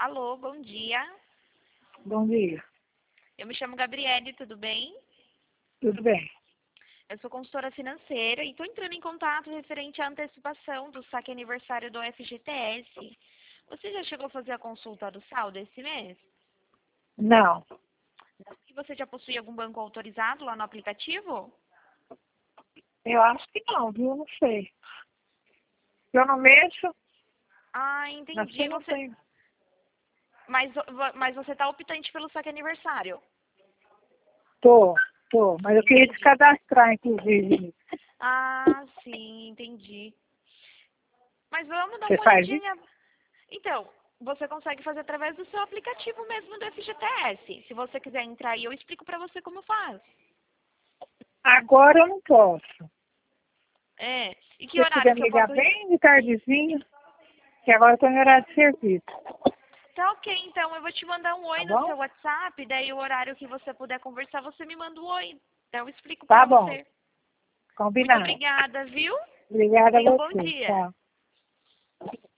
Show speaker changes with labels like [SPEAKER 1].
[SPEAKER 1] Alô, bom dia.
[SPEAKER 2] Bom dia.
[SPEAKER 1] Eu me chamo Gabriele, tudo bem?
[SPEAKER 2] Tudo bem?
[SPEAKER 1] Eu sou consultora financeira e estou entrando em contato referente à antecipação do saque aniversário do FGTS. Você já chegou a fazer a consulta do saldo esse mês?
[SPEAKER 2] Não,
[SPEAKER 1] E você já possui algum banco autorizado lá no aplicativo?
[SPEAKER 2] eu acho que não, viu? Não sei. Eu não mexo,
[SPEAKER 1] Ah,
[SPEAKER 2] acho que
[SPEAKER 1] entendi.
[SPEAKER 2] eu não tenho.
[SPEAKER 1] Mas você está optante pelo saque aniversário?
[SPEAKER 2] Tô, mas eu queria descadastrar, inclusive.
[SPEAKER 1] Ah, sim, entendi. Mas vamos dar
[SPEAKER 2] Você
[SPEAKER 1] uma
[SPEAKER 2] faz isso?
[SPEAKER 1] olhadinha. Então, você consegue fazer através do seu aplicativo mesmo do FGTS. Se você quiser entrar aí, eu explico para você como faz.
[SPEAKER 2] Agora eu não posso.
[SPEAKER 1] É. E
[SPEAKER 2] Se
[SPEAKER 1] que
[SPEAKER 2] você
[SPEAKER 1] horário
[SPEAKER 2] puder
[SPEAKER 1] que
[SPEAKER 2] me
[SPEAKER 1] eu
[SPEAKER 2] ligar
[SPEAKER 1] posso...
[SPEAKER 2] bem de tardezinha, que agora eu tô em horário de serviço.
[SPEAKER 1] Tá ok, então eu vou te mandar um
[SPEAKER 2] Tá
[SPEAKER 1] oi no
[SPEAKER 2] bom?
[SPEAKER 1] seu WhatsApp, daí o horário que você puder conversar, você me manda um oi. Então eu explico
[SPEAKER 2] Tá
[SPEAKER 1] para
[SPEAKER 2] bom.
[SPEAKER 1] você. Muito
[SPEAKER 2] Combinado.
[SPEAKER 1] obrigada, viu?
[SPEAKER 2] Obrigada a
[SPEAKER 1] Tenha um bom
[SPEAKER 2] você.
[SPEAKER 1] dia.
[SPEAKER 2] Tchau.